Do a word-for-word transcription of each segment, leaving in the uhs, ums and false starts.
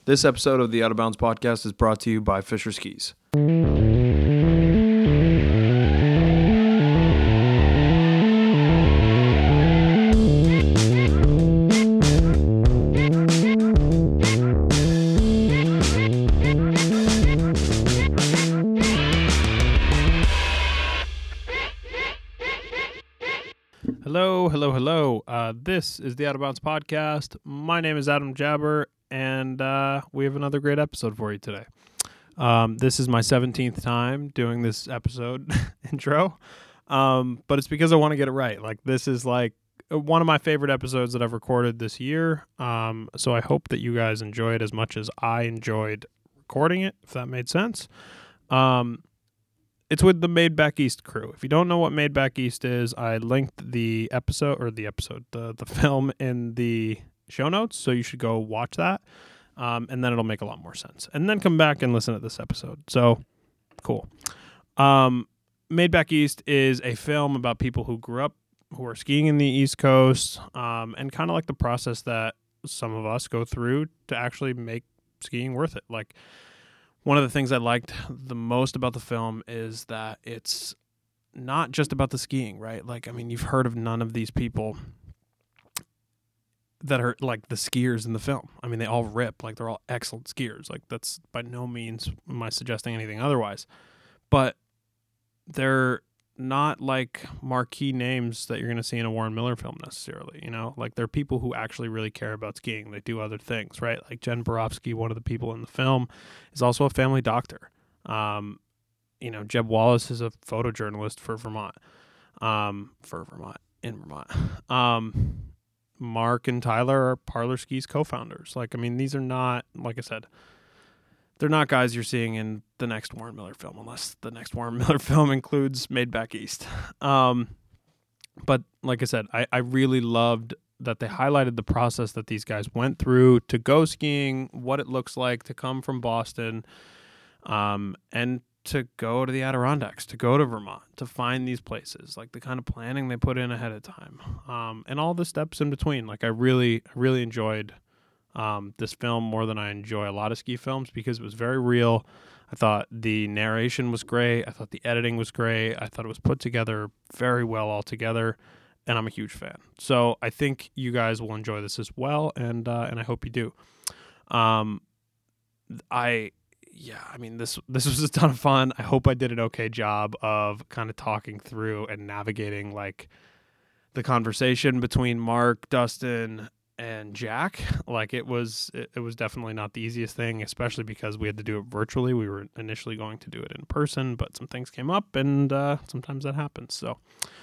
This episode of the Out of Bounds podcast is brought to you by Fisher Skis. Hello, hello, hello. Uh, this is the Out of Bounds podcast. My name is Adam Jabber, and uh, we have another great episode for you today. Um, this is my seventeenth time doing this episode intro, um, but it's because I want to get it right. Like, this is like one of my favorite episodes that I've recorded this year, um, so I hope that you guys enjoy it as much as I enjoyed recording it, if that made sense. Um, It's with the Made Back East crew. If you don't know what Made Back East is, I linked the episode, or the episode, the, the film in the show notes, so you should go watch that, um, and then it'll make a lot more sense. And then come back and listen to this episode. So, cool. Um, Made Back East is a film about people who grew up, who are skiing in the East Coast, um, and kind of like the process that some of us go through to actually make skiing worth it. Like, one of the things I liked the most about the film is that it's not just about the skiing, right? Like, I mean, you've heard of none of these people that are like the skiers in the film. I mean, they all rip, like they're all excellent skiers. Like, that's by no means am I suggesting anything otherwise. But they're not like marquee names that you're going to see in a Warren Miller film necessarily, you know? Like, they're people who actually really care about skiing. They do other things, right? Like Jen Borofsky, one of the people in the film, is also a family doctor. Um, you know, Jeb Wallace is a photojournalist for Vermont, um, for Vermont, in Vermont. Um, Mark and Tyler are Parlor Skis co-founders. Like, I mean, these are not, like I said, they're not guys you're seeing in the next Warren Miller film, unless the next Warren Miller film includes Made Back East. Um, but like I said, I, I really loved that they highlighted the process that these guys went through to go skiing, what it looks like to come from Boston, um, and to go to the Adirondacks, to go to Vermont, to find these places, like the kind of planning they put in ahead of time, um, and all the steps in between. Like, I really, really enjoyed um, this film more than I enjoy a lot of ski films because it was very real. I thought the narration was great. I thought the editing was great. I thought it was put together very well altogether, and I'm a huge fan. So I think you guys will enjoy this as well, and uh, and I hope you do. Um, I. Yeah, I mean, this this was a ton of fun. I hope I did an okay job of kind of talking through and navigating, like, the conversation between Mark, Dustin, and Jack. Like, it was it, it was definitely not the easiest thing, especially because we had to do it virtually. We were initially going to do it in person, but some things came up, and uh, sometimes that happens. So,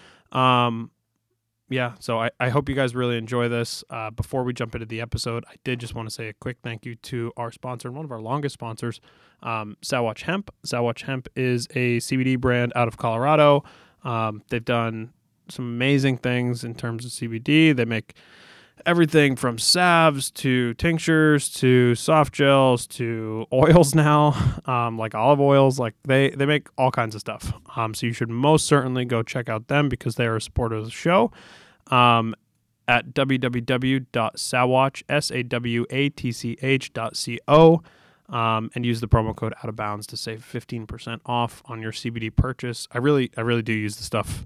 um, yeah, so I, I hope you guys really enjoy this. Uh, before we jump into the episode, I did just want to say a quick thank you to our sponsor and one of our longest sponsors, um, Sawatch Hemp. Sawatch Hemp is a C B D brand out of Colorado. Um, they've done some amazing things in terms of C B D. They make everything from salves to tinctures to soft gels to oils now, um, like olive oils. Like, they, they make all kinds of stuff. Um, so you should most certainly go check out them because they are a supporter of the show. Um, at w w w dot sawatch, S A W A T C H dot C O, um, and use the promo code Out of Bounds to save fifteen percent off on your C B D purchase. I really, I really do use the stuff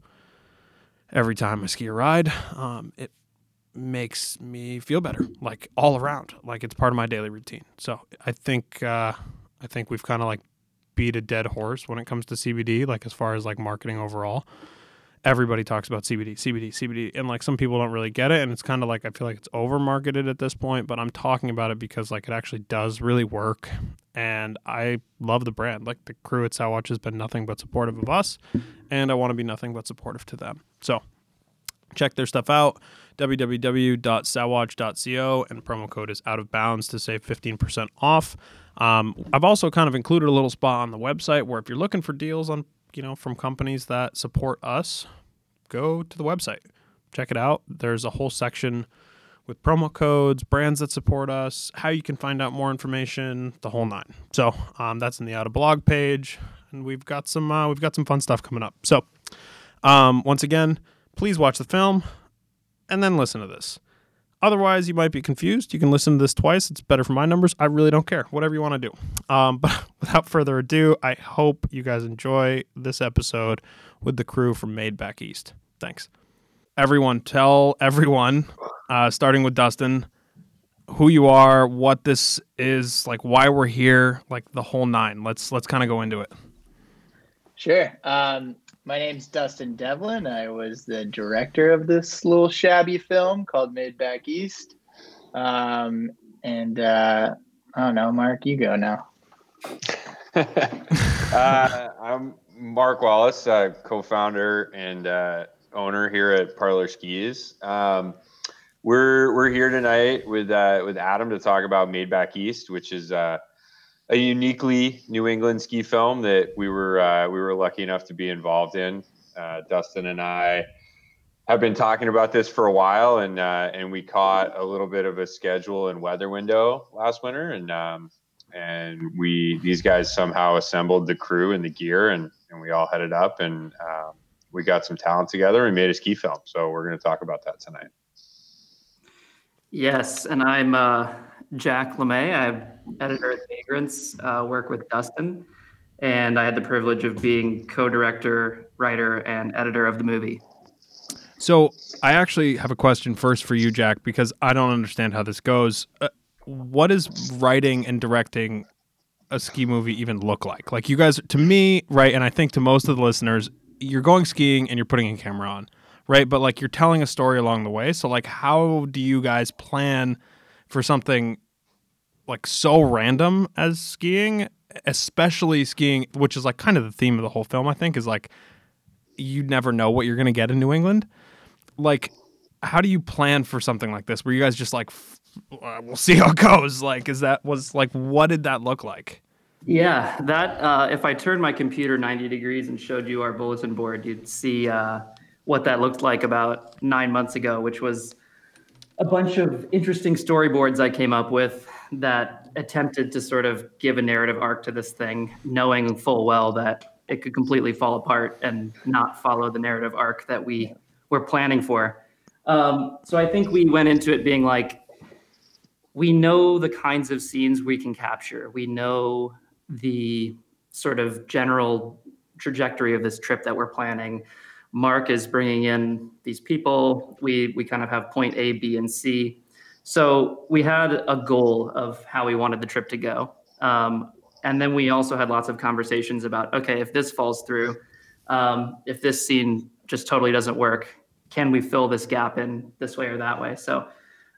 every time I ski or ride. Um, it makes me feel better, like, all around. Like, it's part of my daily routine. So I think, uh, I think we've kind of like beat a dead horse when it comes to C B D, like, as far as like marketing overall. Everybody talks about C B D, C B D, C B D, and like some people don't really get it, and it's kind of like I feel like it's over marketed at this point, but I'm talking about it because like it actually does really work, and I love the brand. Like, the crew at Sawatch has been nothing but supportive of us, and I want to be nothing but supportive to them. So check their stuff out, w w w dot sawatch dot co, and promo code is Out of Bounds to save fifteen percent off. Um, I've also kind of included a little spot on the website where if you're looking for deals on, you know, from companies that support us, go to the website, check it out. There's a whole section with promo codes, brands that support us, how you can find out more information, the whole nine. So um, that's in the Out of blog page, and we've got some uh, we've got some fun stuff coming up. So um, once again, please watch the film and then listen to this. Otherwise, you might be confused. You can listen to this twice. It's better for my numbers. I really don't care. Whatever you want to do. Um, but without further ado, I hope you guys enjoy this episode with the crew from Made Back East. Thanks. Everyone, tell everyone, uh, starting with Dustin, who you are, what this is, like why we're here, like the whole nine. Let's let's kind of go into it. Sure. Um, my name's Dustin Devlin. I was the director of this little shabby film called Made Back East. Um, and uh, I don't know, Mark, you go now. uh, I'm Mark Wallace, uh, co-founder and uh, owner here at Parlor Skis. Um, We're we're here tonight with uh, with Adam to talk about Made Back East, which is uh, a uniquely New England ski film that we were uh, we were lucky enough to be involved in. Uh, Dustin and I have been talking about this for a while, and uh, and we caught a little bit of a schedule and weather window last winter, and um, and we these guys somehow assembled the crew and the gear, and and we all headed up, and um, we got some talent together and made a ski film. So we're going to talk about that tonight. Yes, and I'm uh, Jack LeMay. I'm editor at Vagrants, uh, work with Dustin, and I had the privilege of being co-director, writer, and editor of the movie. So I actually have a question first for you, Jack, because I don't understand how this goes. Uh, what does writing and directing a ski movie even look like? Like you guys, to me, right, and I think to most of the listeners, you're going skiing and you're putting a camera on. Right. But like you're telling a story along the way. So like how do you guys plan for something like so random as skiing, especially skiing, which is like kind of the theme of the whole film, I think, is like you never know what you're going to get in New England. Like, how do you plan for something like this? Were you guys just like, uh, we'll see how it goes? Like, is that was like, what did that look like? Yeah, that uh, if I turned my computer ninety degrees and showed you our bulletin board, you'd see uh, what that looked like about nine months ago, which was a bunch of interesting storyboards I came up with that attempted to sort of give a narrative arc to this thing, knowing full well that it could completely fall apart and not follow the narrative arc that we were planning for. Um, so I think we went into it being like, we know the kinds of scenes we can capture. We know the sort of general trajectory of this trip that we're planning. Mark is bringing in these people. We we kind of have point A, B, and C. So we had a goal of how we wanted the trip to go. Um, and then we also had lots of conversations about, okay, if this falls through, um, if this scene just totally doesn't work, can we fill this gap in this way or that way? So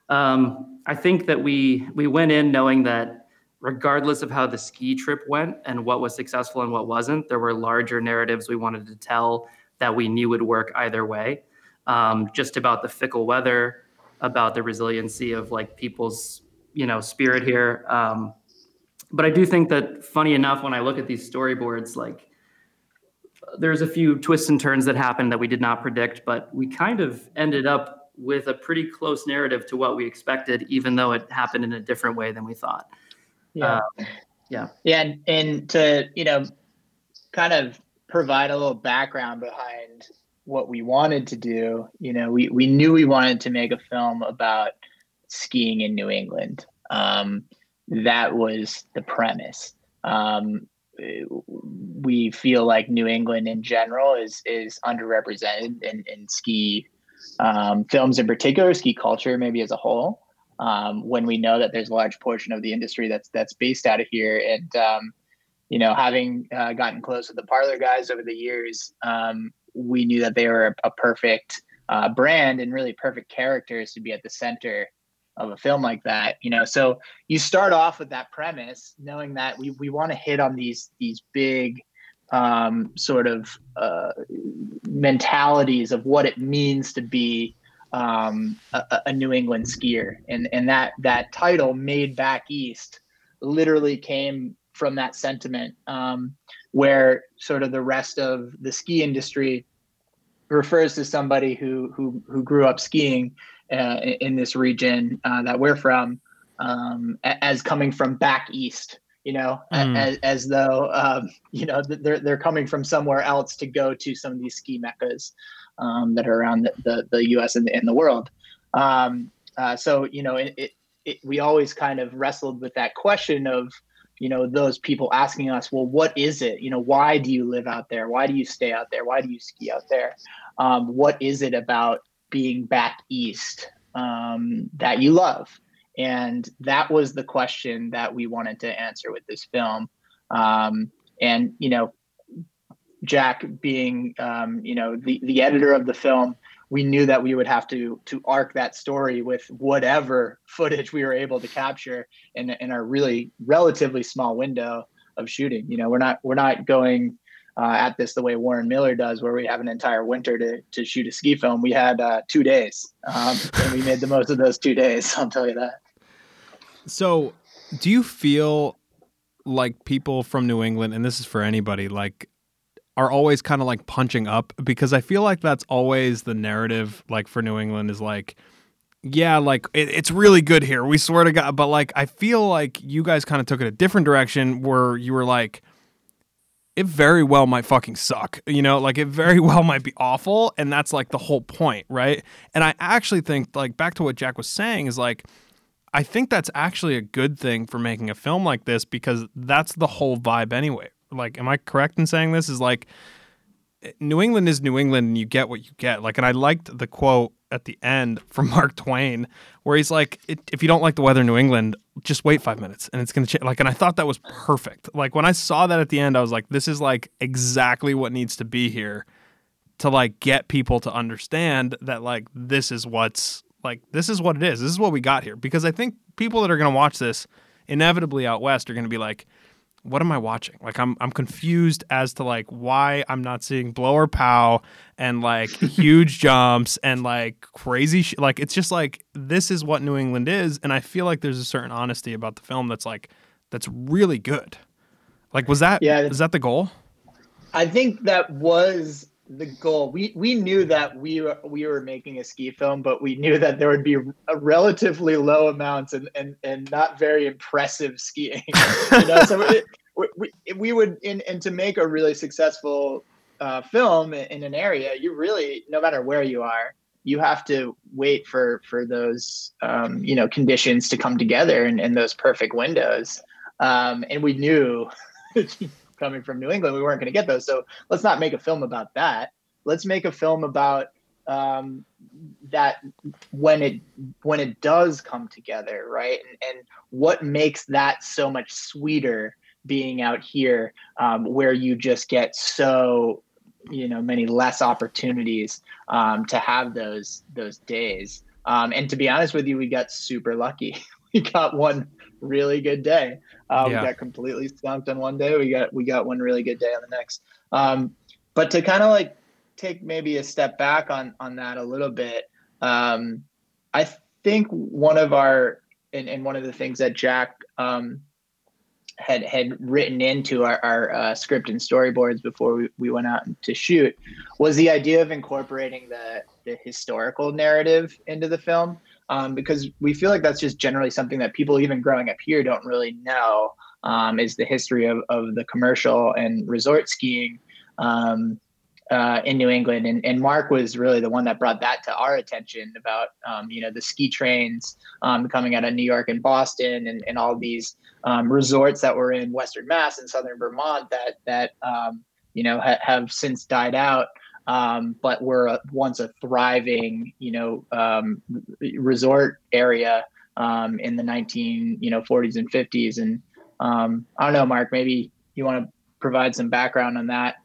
um, I think that we we went in knowing that regardless of how the ski trip went and what was successful and what wasn't, there were larger narratives we wanted to tell that we knew would work either way, um, just about the fickle weather, about the resiliency of like people's, you know, spirit here. Um, but I do think that, funny enough, when I look at these storyboards, like there's a few twists and turns that happened that we did not predict, but we kind of ended up with a pretty close narrative to what we expected, even though it happened in a different way than we thought. Yeah. Um, yeah. Yeah. And, and to, you know, kind of provide a little background behind what we wanted to do. You know, we, we knew we wanted to make a film about skiing in New England. Um, that was the premise. Um, we feel like New England in general is, is underrepresented in, in ski um, films in particular, ski culture maybe as a whole. Um, when we know that there's a large portion of the industry that's, that's based out of here. And, um, you know, having uh, gotten close with the Parlor guys over the years, um, we knew that they were a, a perfect uh, brand and really perfect characters to be at the center of a film like that. You know, so you start off with that premise, knowing that we we want to hit on these these big um, sort of uh, mentalities of what it means to be um, a, a New England skier, and and that that title, Made Back East, literally came from that sentiment, um, where sort of the rest of the ski industry refers to somebody who who who grew up skiing uh, in this region uh, that we're from um, as coming from back east. You know, mm. as as though um, you know they're they're coming from somewhere else to go to some of these ski meccas um, that are around the, the, the U S and, and the world. Um, Uh, so, you know, it, it, it, we always kind of wrestled with that question of, you know, those people asking us, well, what is it? You know, why do you live out there? Why do you stay out there? Why do you ski out there? Um, what is it about being back east um, that you love? And that was the question that we wanted to answer with this film. Um, and, you know, Jack being, um, you know, the, the editor of the film, we knew that we would have to to arc that story with whatever footage we were able to capture in, in a really relatively small window of shooting. You know, we're not we're not going uh, at this the way Warren Miller does, where we have an entire winter to to shoot a ski film. We had uh, two days, um, and we made the most of those two days. I'll tell you that. So, do you feel like people from New England, and this is for anybody, like, are always kind of like punching up? Because I feel like that's always the narrative, like, for New England is like, yeah, like it, it's really good here, we swear to God. But like, I feel like you guys kind of took it a different direction where you were like, it very well might fucking suck, you know, like it very well might be awful. And that's like the whole point, right? And I actually think, like, back to what Jack was saying, is like, I think that's actually a good thing for making a film like this, because that's the whole vibe anyway. Like, am I correct in saying this? Is like, New England is New England, and you get what you get. Like, and I liked the quote at the end from Mark Twain, where he's like, if you don't like the weather in New England, just wait five minutes and it's going to change. Like, and I thought that was perfect. Like, when I saw that at the end, I was like, this is like exactly what needs to be here to like get people to understand that, like, this is what's like, this is what it is. This is what we got here. Because I think people that are going to watch this inevitably out West are going to be like, what am I watching? Like, I'm I'm confused as to like why I'm not seeing blower pow and like huge jumps and like crazy sh- like, it's just like, this is what New England is. And I feel like there's a certain honesty about the film that's like, that's really good. Like, was that yeah, is that the goal? I think that was the goal. We we knew that we were we were making a ski film, but we knew that there would be a relatively low amounts and and, and not very impressive skiing. You know, so it, we, we we would in and to make a really successful uh, film in an area, you really, no matter where you are, you have to wait for for those um, you know, conditions to come together in, in those perfect windows. Um, and we knew. Coming from New England, we weren't going to get those. So let's not make a film about that. Let's make a film about um, that when it when it does come together, right? And, and what makes that so much sweeter being out here, um, where you just get so, you know, many less opportunities um, to have those those days. Um, and to be honest with you, we got super lucky. We got one really good day. Uh, yeah. We got completely skunked on one day. We got we got one really good day on the next. Um, but to kind of like take maybe a step back on on that a little bit, um, I think one of our and, and one of the things that Jack um, had had written into our, our uh, script and storyboards before we, we went out to shoot was the idea of incorporating the the historical narrative into the film. Um, because we feel like that's just generally something that people, even growing up here, don't really know, um, is the history of, of the commercial and resort skiing um, uh, in New England. And, and Mark was really the one that brought that to our attention about, um, you know, the ski trains um, coming out of New York and Boston and, and all these um, resorts that were in Western Mass and Southern Vermont that, that um, you know, ha- have since died out. Um, but we're a, once a thriving, you know, um, resort area um, in the nineteen, you know, forties and fifties. And um, I don't know, Mark, maybe you want to provide some background on that.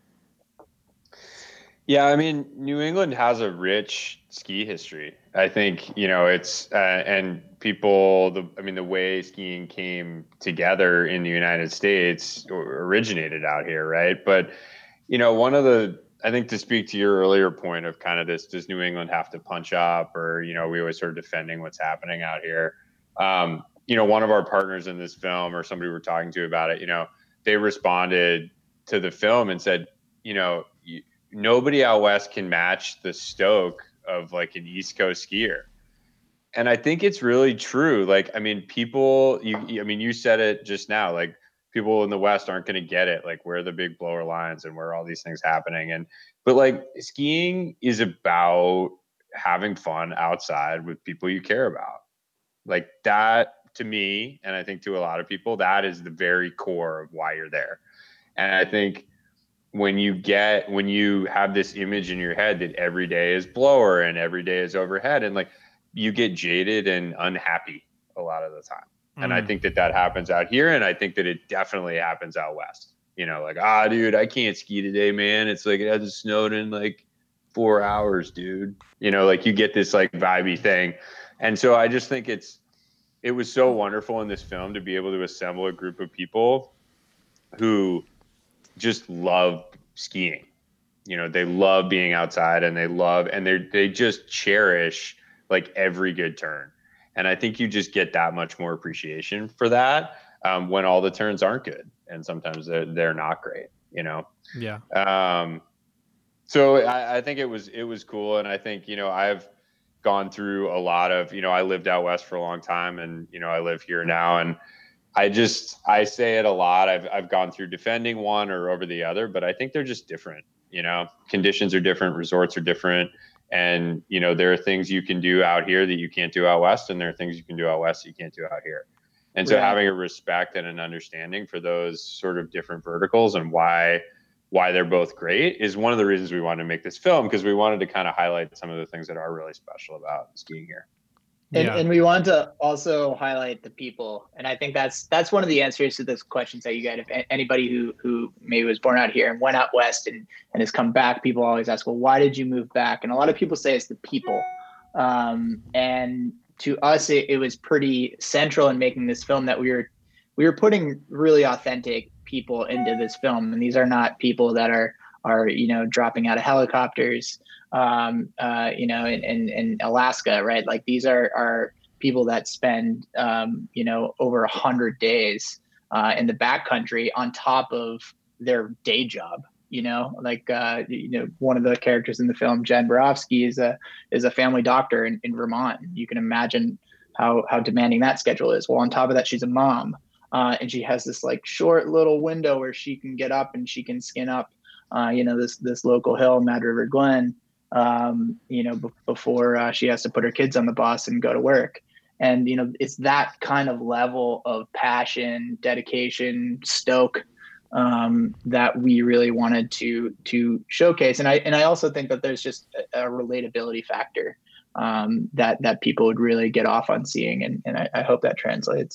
Yeah, I mean, New England has a rich ski history. I think, you know, it's uh, and people, the I mean, the way skiing came together in the United States originated out here, right? But, you know, one of the I think to speak to your earlier point of kind of this, does New England have to punch up, or, you know, we always sort of defending what's happening out here. Um, you know, one of our partners in this film, or somebody we're talking to about it, you know, they responded to the film and said, you know, you, nobody out West can match the stoke of like an East Coast skier. And I think it's really true. Like, I mean, people, you, I mean, you said it just now, like, people in the West aren't going to get it, like where are the big blower lines and where are all these things happening. And, but like, skiing is about having fun outside with people you care about. Like that to me, and I think to a lot of people, that is the very core of why you're there. And I think when you get, when you have this image in your head that every day is blower and every day is overhead, and like you get jaded and unhappy a lot of the time. Mm. And I think that that happens out here. And I think that it definitely happens out West, you know, like, ah, dude, I can't ski today, man. It's like, it hasn't snowed in like four hours, dude. You know, like you get this like vibey thing. And so I just think it's, it was so wonderful in this film to be able to assemble a group of people who just love skiing. You know, they love being outside, and they love, and they they just cherish like every good turn. And I think you just get that much more appreciation for that um, when all the turns aren't good, and sometimes they're they're not great. You know. Yeah. Um. So I, I think it was it was cool, and I think, you know, I've gone through a lot of, you know, I lived out West for a long time, and, you know, I live here now, and I just, I say it a lot. I've, I've gone through defending one or over the other, but I think they're just different. You know, conditions are different, resorts are different. And, you know, there are things you can do out here that you can't do out West. And there are things you can do out West that you can't do out here. And so right. having a respect and an understanding for those sort of different verticals and why, why they're both great is one of the reasons we wanted to make this film, because we wanted to kind of highlight some of the things that are really special about skiing here. And, yeah. and we want to also highlight the people. And I think that's that's one of the answers to those questions that you get. If anybody who who maybe was born out here and went out West and, and has come back, people always ask, well, why did you move back? And a lot of people say it's the people. Um, and to us, it, it was pretty central in making this film that we were we were putting really authentic people into this film. And these are not people that are are, you know, dropping out of helicopters, um, uh, you know, in, in, in Alaska, right? Like these are, are people that spend, um, you know, over a hundred days uh, in the backcountry on top of their day job, you know, like, uh, you know, one of the characters in the film, Jen Borofsky, is a, is a family doctor in, in Vermont. You can imagine how, how demanding that schedule is. Well, on top of that, she's a mom uh, and she has this like short little window where she can get up and she can skin up Uh, you know, this this local hill, Mad River Glen, um, you know, b- before uh, she has to put her kids on the bus and go to work. And, you know, it's that kind of level of passion, dedication, stoke um, that we really wanted to to showcase. And I and I also think that there's just a, a relatability factor um, that that people would really get off on seeing. And, and I, I hope that translates.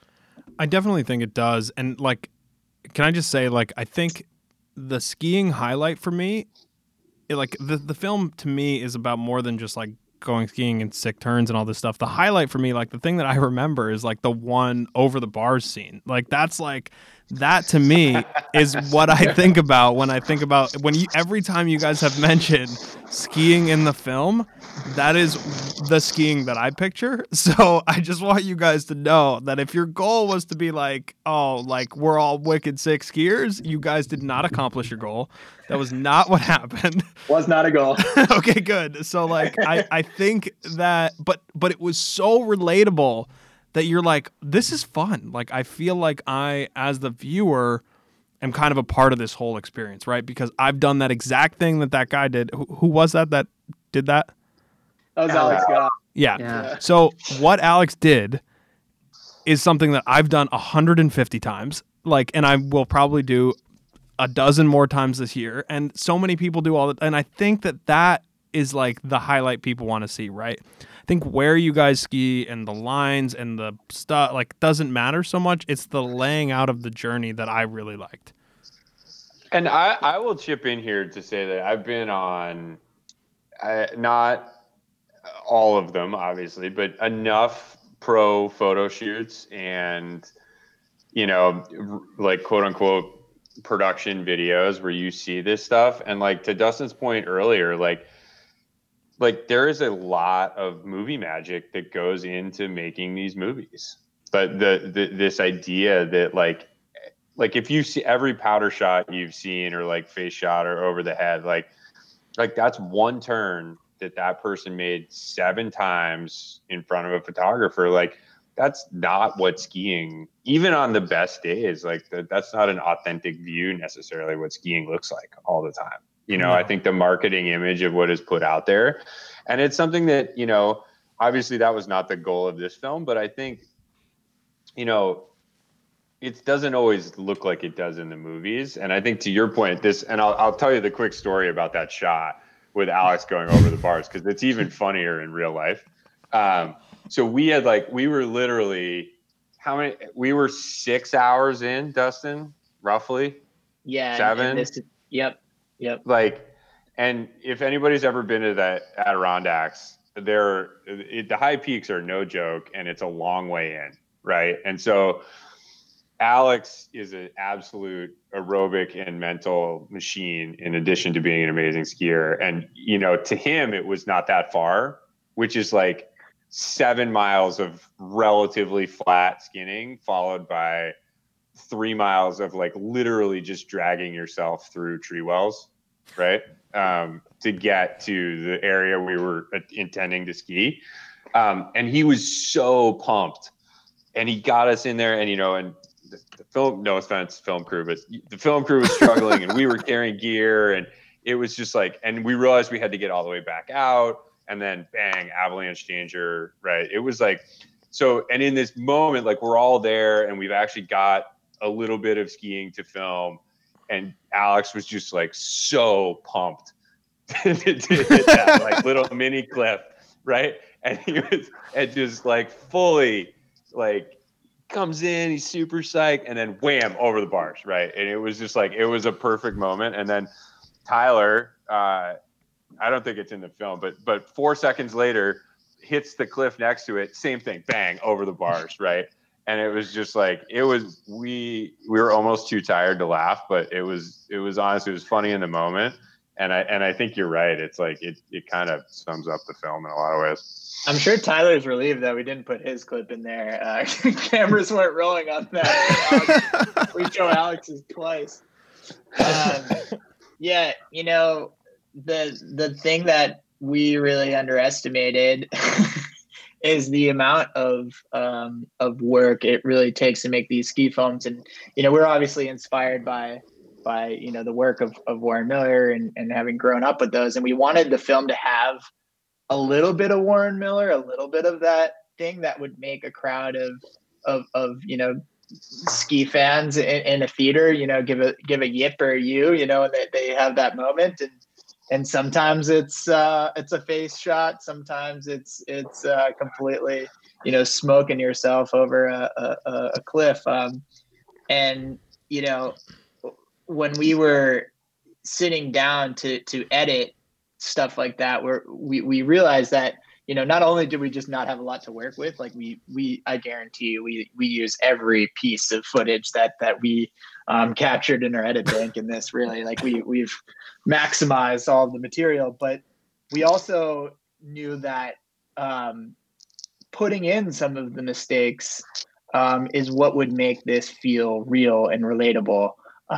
I definitely think it does. And like, can I just say, like, I think the skiing highlight for me, it, like the, the film to me is about more than just like going skiing and sick turns and all this stuff. The highlight for me, like the thing that I remember is like the one over the bars scene. Like that's like, that to me is what I think about when I think about when you, every time you guys have mentioned skiing in the film, that is the skiing that I picture. So I just want you guys to know that if your goal was to be like, oh, like we're all wicked sick skiers, you guys did not accomplish your goal. That was not what happened. Was not a goal. Okay, good. So like, I, I think that, but, but it was so relatable that you're like, this is fun. Like, I feel like I, as the viewer, am kind of a part of this whole experience, right? Because I've done that exact thing that that guy did. Who, who was that that did that? That was Alex Goff. Yeah. Yeah. So what Alex did is something that I've done one hundred fifty times, like, and I will probably do a dozen more times this year. And so many people do all that. And I think that that is like the highlight people want to see, right? I think where you guys ski and the lines and the stuff like doesn't matter so much. It's the laying out of the journey that I really liked. And I, I will chip in here to say that I've been on, uh, not all of them, obviously, but enough pro photo shoots and, you know, r- like quote unquote production videos where you see this stuff. And like to Dustin's point earlier, like, like there is a lot of movie magic that goes into making these movies. But the, the this idea that like, like if you see every powder shot you've seen or like face shot or over the head, like, like that's one turn that that person made seven times in front of a photographer. Like that's not what skiing, even on the best days, like the, that's not an authentic view necessarily what skiing looks like all the time. You know, No. I think the marketing image of what is put out there, and it's something that, you know, obviously that was not the goal of this film, but I think, you know, it doesn't always look like it does in the movies. And I think to your point, this, and I'll, I'll tell you the quick story about that shot with Alex going over the bars, because it's even funnier in real life. Um, so we had like, we were literally, how many, we were six hours in, Dustin, roughly. Yeah. Seven. And this, yep. Yep. Like, and if anybody's ever been to that Adirondacks, there, it, the high peaks are no joke, and it's a long way in. Right. And so Alex is an absolute aerobic and mental machine, in addition to being an amazing skier. And, you know, to him, it was not that far, which is like seven miles of relatively flat skinning, followed by three miles of like literally just dragging yourself through tree wells, right? Um, to get to the area we were intending to ski. Um, and he was so pumped, and he got us in there, and, you know, and the, the film, no offense, film crew, but the film crew was struggling and we were carrying gear, and it was just like, and we realized we had to get all the way back out, and then bang, avalanche danger. Right. It was like, so, and in this moment, like we're all there and we've actually got a little bit of skiing to film. And Alex was just like so pumped to hit that like little mini cliff. Right. And he was, and just like fully like, comes in, he's super psyched, and then wham, over the bars, right? And it was just like, it was a perfect moment. And then Tyler, uh, I don't think it's in the film, but but four seconds later, hits the cliff next to it, same thing, bang, over the bars, right? And it was just like, it was, we we were almost too tired to laugh, but it was, it was honestly, it was funny in the moment. And I and I think you're right. It's like, it it kind of sums up the film in a lot of ways. I'm sure Tyler's relieved that we didn't put his clip in there. Uh, cameras weren't rolling on that. Alex, we show Alex's twice. Um, yeah, you know, the the thing that we really underestimated is the amount of um, of work it really takes to make these ski films. And, you know, we're obviously inspired by by, you know, the work of, of Warren Miller and, and having grown up with those. And we wanted the film to have a little bit of Warren Miller, a little bit of that thing that would make a crowd of, of, of, you know, ski fans in, in a theater, you know, give a, give a yip or a you, you know, and they, they have that moment. And, and sometimes it's, uh, it's a face shot. Sometimes it's, it's, uh, completely, you know, smoking yourself over a, a, a cliff. Um, and, you know, when we were sitting down to, to edit stuff like that, where we, we realized that, you know, not only did we just not have a lot to work with, like we, we, I guarantee you, we, we use every piece of footage that, that we um, captured in our edit bank in this, really, like we, we've maximized all of the material, but we also knew that um, putting in some of the mistakes um, is what would make this feel real and relatable.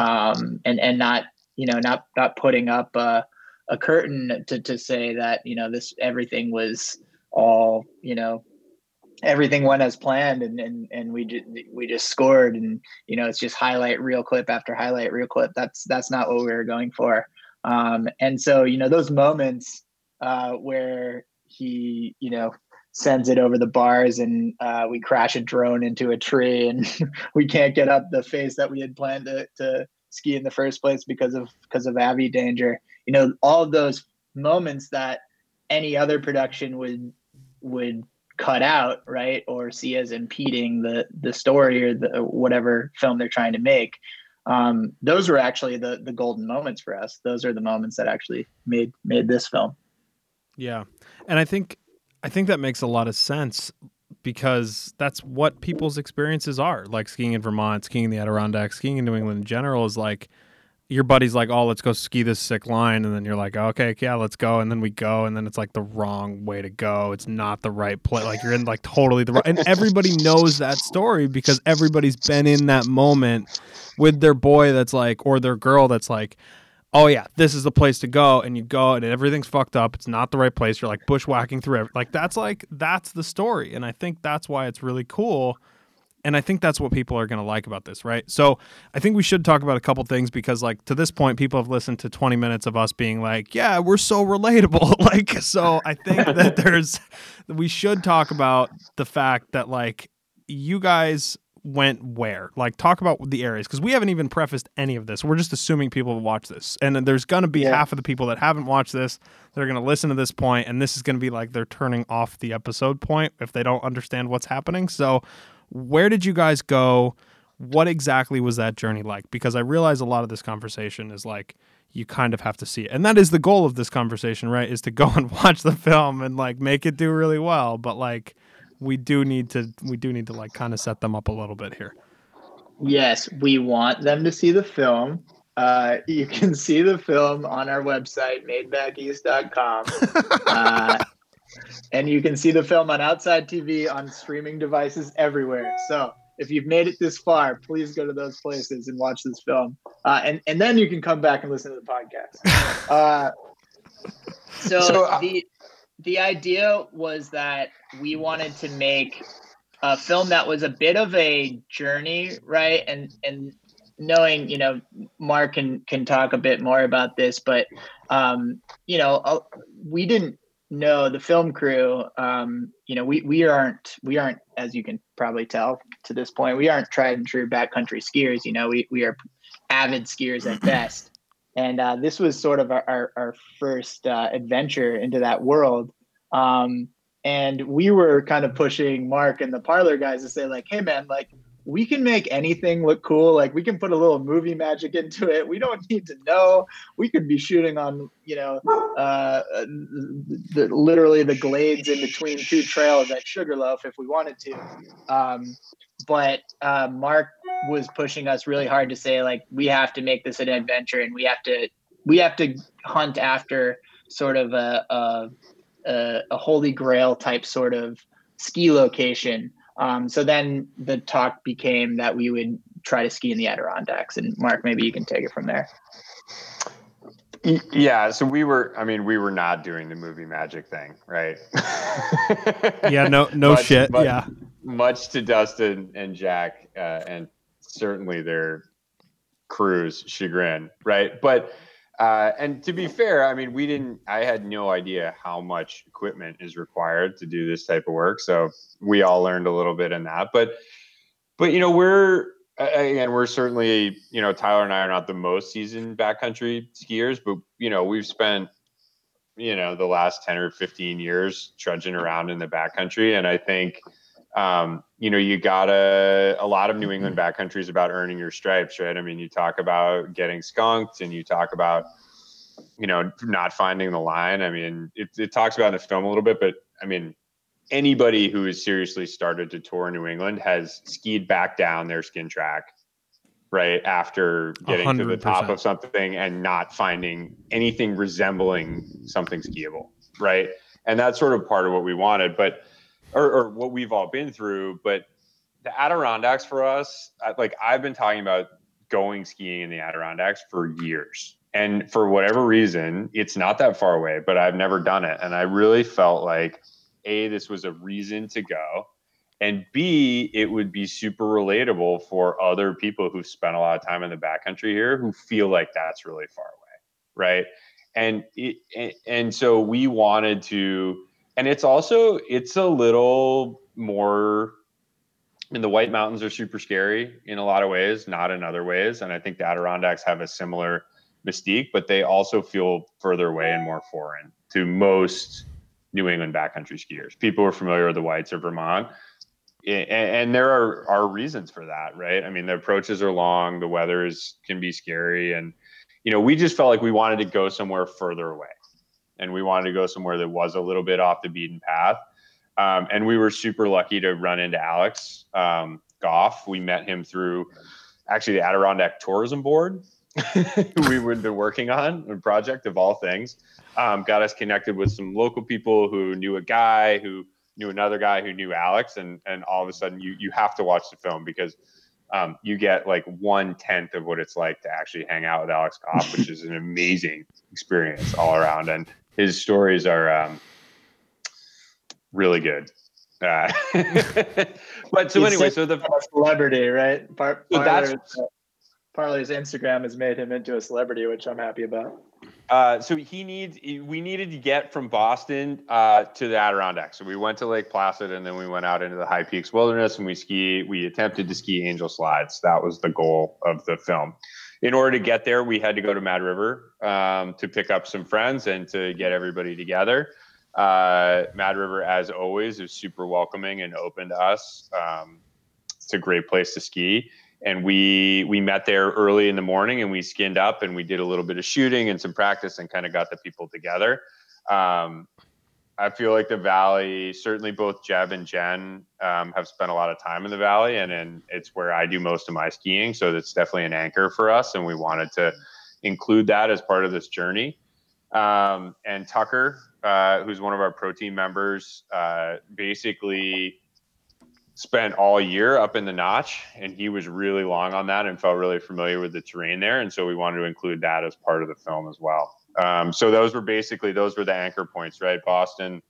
Um, and, and not, you know, not, not putting up a, a curtain to, to say that, you know, this, everything was all, you know, everything went as planned and, and, and we just, we just scored and, you know, it's just highlight reel clip after highlight reel clip. That's, that's not what we were going for. Um, and so, you know, those moments uh, where he, you know, sends it over the bars and uh, we crash a drone into a tree and we can't get up the face that we had planned to, to ski in the first place because of, because of Avi danger, you know, all of those moments that any other production would, would cut out, right. Or see as impeding the, the story or the, whatever film they're trying to make. Um, those were actually the, the golden moments for us. Those are the moments that actually made, made this film. Yeah. And I think, I think that makes a lot of sense because that's what people's experiences are. Like skiing in Vermont, skiing in the Adirondacks, skiing in New England in general is like your buddy's like, oh, let's go ski this sick line. And then you're like, okay, yeah, let's go. And then we go. And then it's like the wrong way to go. It's not the right place. Like you're in like totally the right. And everybody knows that story because everybody's been in that moment with their boy that's like, or their girl that's like, oh yeah, this is the place to go, and you go, and everything's fucked up. It's not the right place. You're like bushwhacking through it. Like that's like that's the story, and I think that's why it's really cool And I think that's what people are going to like about this, right? So I think we should talk about a couple things because, like, to this point, people have listened to twenty minutes of us being like, yeah, we're so relatable. Like, so I think that there's, we should talk about the fact that, like, you guys went where? Like, talk about the areas because we haven't even prefaced any of this. We're just assuming people will watch this. And then there's going to be yeah. half of the people that haven't watched this. They're going to listen to this point, and this is going to be like they're turning off the episode point if they don't understand what's happening. So, where did you guys go? What exactly was that journey like? Because I realize a lot of this conversation is like, you kind of have to see it. And that is the goal of this conversation, right? Is to go and watch the film and like make it do really well. But like, we do need to, we do need to like kind of set them up a little bit here. Yes, we want them to see the film. Uh, you can see the film on our website, made back east dot com. uh, And you can see the film on Outside T V on streaming devices everywhere. So if you've made it this far, please go to those places and watch this film. Uh, and, and then you can come back and listen to the podcast. Uh, so so uh, the the idea was that we wanted to make a film that was a bit of a journey, right? And and knowing, you know, Mark can, can talk a bit more about this, but, um, you know, we didn't, No, the film crew, um, you know, we, we aren't, we aren't, as you can probably tell to this point, we aren't tried and true backcountry skiers. You know, we, we are avid skiers at best. And uh, this was sort of our, our, our first uh, adventure into that world. Um, and we were kind of pushing Mark and the Parlor guys to say like, hey man, like, we can make anything look cool. Like we can put a little movie magic into it. We don't need to know. We could be shooting on, you know, uh, the, literally the glades in between two trails at Sugarloaf if we wanted to. Um, but uh, Mark was pushing us really hard to say like, we have to make this an adventure and we have to, we have to hunt after sort of a, a, a, a holy grail type sort of ski location. Um, so then the talk became that we would try to ski in the Adirondacks. And Mark, maybe you can take it from there. Yeah. So we were, I mean, we were not doing the movie magic thing, right? yeah. No, no much, shit. Much, yeah. Much to Dustin and Jack uh, and certainly their crew's chagrin. Right. But, uh, and to be fair, I mean, we didn't, I had no idea how much equipment is required to do this type of work. So we all learned a little bit in that, but, but, you know, we're, again, we're certainly, you know, Tyler and I are not the most seasoned backcountry skiers, but, you know, we've spent, you know, the last ten or fifteen years trudging around in the backcountry. And I think, um, you know, you gotta, a lot of New England backcountry is about earning your stripes, right? I mean, you talk about getting skunked and you talk about, you know, not finding the line. I mean, it, it talks about in the film a little bit, but I mean, anybody who has seriously started to tour New England has skied back down their skin track, right? After getting one hundred percent to the top of something and not finding anything resembling something skiable, right? And that's sort of part of what we wanted, but Or, or what we've all been through, but the Adirondacks for us, like I've been talking about going skiing in the Adirondacks for years. And for whatever reason, it's not that far away, but I've never done it. And I really felt like, A, this was a reason to go. And B, it would be super relatable for other people who've spent a lot of time in the backcountry here who feel like that's really far away. Right. And, it, and so we wanted to, and it's also, it's a little more, I mean, the White Mountains are super scary in a lot of ways, not in other ways. And I think the Adirondacks have a similar mystique, but they also feel further away and more foreign to most New England backcountry skiers. People who are familiar with the Whites or Vermont. And, and there are, are reasons for that, right? I mean, the approaches are long, the weather is, can be scary. And, you know, we just felt like we wanted to go somewhere further away. And we wanted to go somewhere that was a little bit off the beaten path. Um, and we were super lucky to run into Alex um, Goff. We met him through actually the Adirondack Tourism Board we would be working on, a project of all things. Um, got us connected with some local people who knew a guy who knew another guy who knew Alex. And, and all of a sudden you, you have to watch the film because um, you get like one tenth of what it's like to actually hang out with Alex Goff, which is an amazing experience all around. And his stories are um, really good. Uh, But so He's anyway, so the a celebrity, right? Par- so Parler's, that's uh, Parler's Instagram has made him into a celebrity, which I'm happy about. Uh, so he needs, we needed to get from Boston uh, to the Adirondacks. So we went to Lake Placid and then we went out into the High Peaks Wilderness and we ski, we attempted to ski Angel Slides. That was the goal of the film. In order to get there, we had to go to Mad River um, to pick up some friends and to get everybody together. Uh, Mad River, as always, is super welcoming and open to us. Um, it's a great place to ski. And we we met there early in the morning and we skinned up and we did a little bit of shooting and some practice and kind of got the people together. Um, I feel like the Valley, certainly both Jeb and Jen um, have spent a lot of time in the Valley, and, and it's where I do most of my skiing. So that's definitely an anchor for us. And we wanted to include that as part of this journey. Um, and Tucker, uh, who's one of our pro team members, uh, basically spent all year up in the Notch, and he was really long on that and felt really familiar with the terrain there. And so we wanted to include that as part of the film as well. Um, so those were basically, those were the anchor points, right? Boston,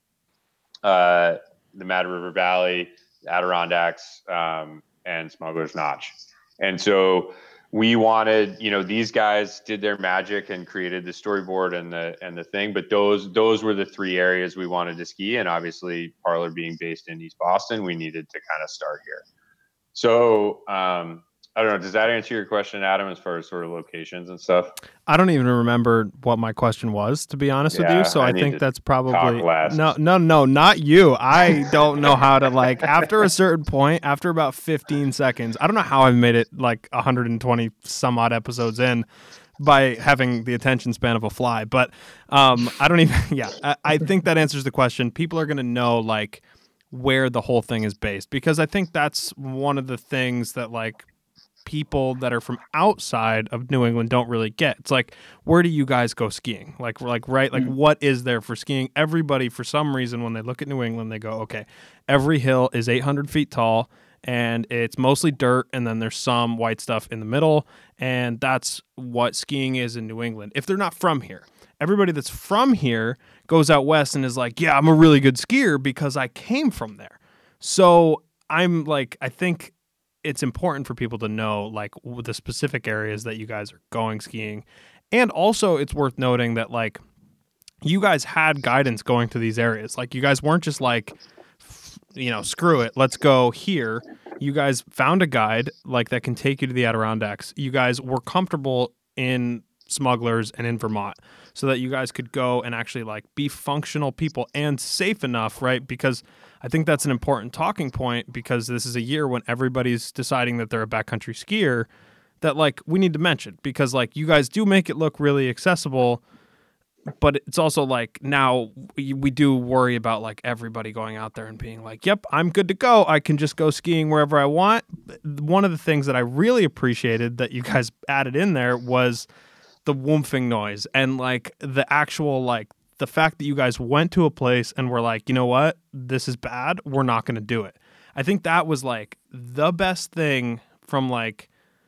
uh, the Mad River Valley, Adirondacks, um, and Smuggler's Notch. And so we wanted, you know, these guys did their magic and created the storyboard and the and the thing, but those those were the three areas we wanted to ski. And obviously Parler being based in East Boston, we needed to kind of start here. So um I don't know, does that answer your question, Adam, as far as sort of locations and stuff? I don't even remember what my question was, to be honest Yeah, with you. So I I, need think to that's probably less. no, no, no, not you. I don't know how to, like, after a certain point, after about fifteen seconds, I don't know how I've made it like one hundred twenty some odd episodes in by having the attention span of a fly. But um, I don't even, yeah, I, I think that answers the question. People are going to know, like, where the whole thing is based, because I think that's one of the things that, like, people that are from outside of New England don't really get. It's like, where do you guys go skiing? Like, we're like, right, like, what is there for skiing? Everybody, for some reason, when they look at New England, they go, okay, every hill is eight hundred feet tall and it's mostly dirt, and then there's some white stuff in the middle, and that's what skiing is in New England if they're not from here. Everybody that's from here goes out west and is like, yeah, I'm a really good skier because I came from there. So I'm like, I think it's important for people to know, like, the specific areas that you guys are going skiing. And also it's worth noting that, like, you guys had guidance going to these areas. Like, you guys weren't just like, you know, screw it, let's go here. You guys found a guide, like, that can take you to the Adirondacks. You guys were comfortable in Smugglers and in Vermont so that you guys could go and actually, like, be functional people and safe enough, right? Because I think that's an important talking point, because this is a year when everybody's deciding that they're a backcountry skier, that, like, we need to mention, because, like, you guys do make it look really accessible, but it's also like, now we, we do worry about, like, everybody going out there and being like, yep, I'm good to go. I can just go skiing wherever I want. One of the things that I really appreciated that you guys added in there was the woofing noise, and, like, the actual, like, the fact that you guys went to a place and were like, you know what, this is bad, we're not going to do it. I think that was, like, the best thing from, like,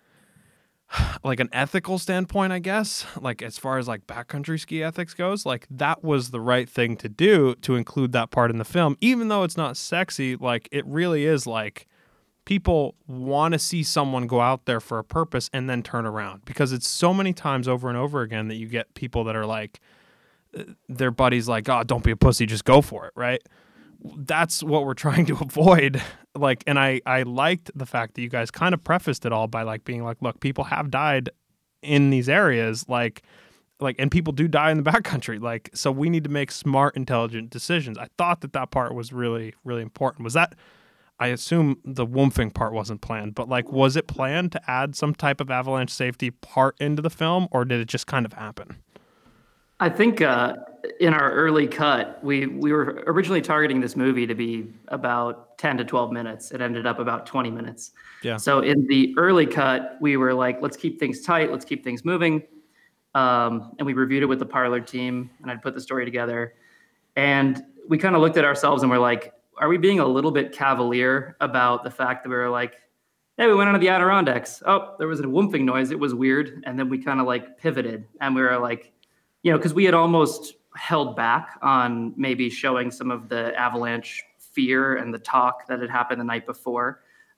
like an ethical standpoint, I guess, like, as far as, like, backcountry ski ethics goes, like, that was the right thing to do, to include that part in the film. Even though it's not sexy, like, it really is, like, people want to see someone go out there for a purpose and then turn around, because it's so many times over and over again that you get people that are like, their buddies like, oh, don't be a pussy, just go for it, right? That's what we're trying to avoid. Like, and I, I liked the fact that you guys kind of prefaced it all by, like, being like, look, people have died in these areas, like, like, and people do die in the backcountry. Like, so we need to make smart, intelligent decisions. I thought that that part was really, really important. Was that, I assume the woofing part wasn't planned, but, like, was it planned to add some type of avalanche safety part into the film, or did it just kind of happen? I think uh, in our early cut, we, we were originally targeting this movie to be about ten to twelve minutes. It ended up about twenty minutes. Yeah. So in the early cut, we were like, let's keep things tight. Let's keep things moving. Um, and we reviewed it with the Parler team, and I'd put the story together. And we kind of looked at ourselves and we're like, are we being a little bit cavalier about the fact that we were like, hey, we went onto the Adirondacks. Oh, there was a woofing noise. It was weird. And then we kind of, like, pivoted, and we were like, you know, because we had almost held back on maybe showing some of the avalanche fear and the talk that had happened the night before.